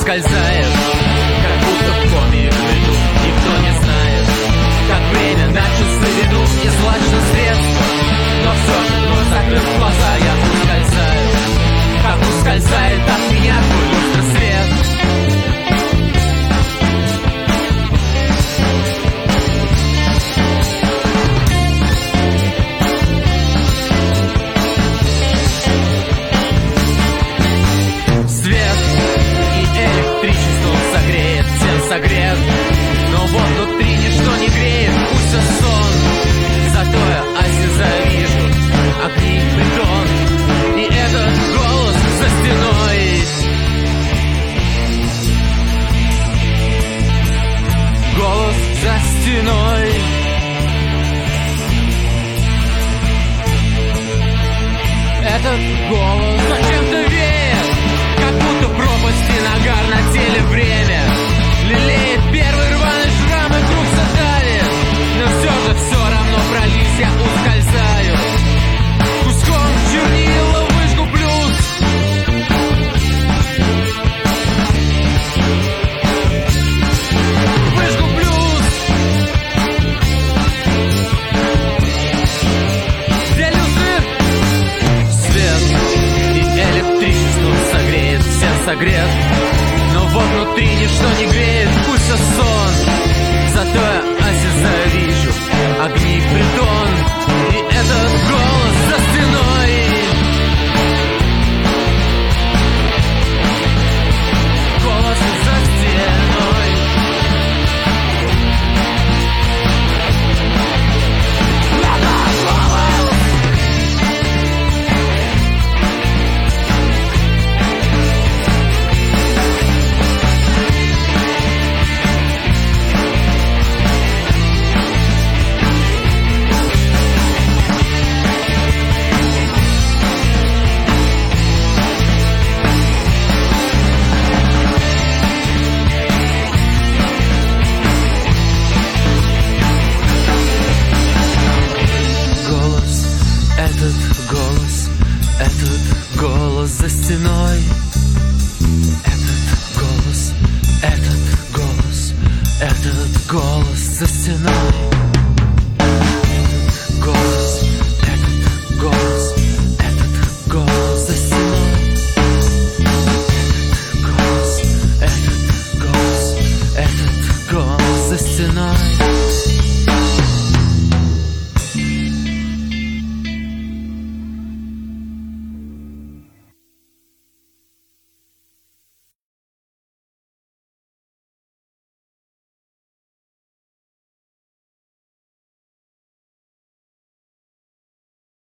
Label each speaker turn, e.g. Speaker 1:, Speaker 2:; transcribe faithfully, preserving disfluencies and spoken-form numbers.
Speaker 1: ускользает, как будто в коме в виду. Никто не знает, как время на часы ведут. Не слышно средства, но все же вновь закрыв глаза, я ускользаю, как ускользает от меня твой люстросвет. Свет и электричество согреет, всем согрет, но вот внутри ничто не греет, пусть это сон. Зато я осязаю, вижу огни, бетон, и этот голос за стеной. Голос за стеной. Этот голос зачем-то веет, как будто пропасти нагар на теле время. Лелеет первый рваный шрам и круг задавит, но все же все равно пролись, я ускользаю. Куском чернила вышку плюс. Вышку плюс. Где люстры? Свет и электричество согреет, всем согрет, но вот внутри ничто не греет, пусть это сон. Зато я осязаю, вижу огни, притон, и этот голос за стеной. Голос за стеной. За стеной. Этот голос, этот голос, этот голос за стеной. Этот голос, этот голос, этот голос за стеной. Этот голос, этот голос, этот голос за стеной.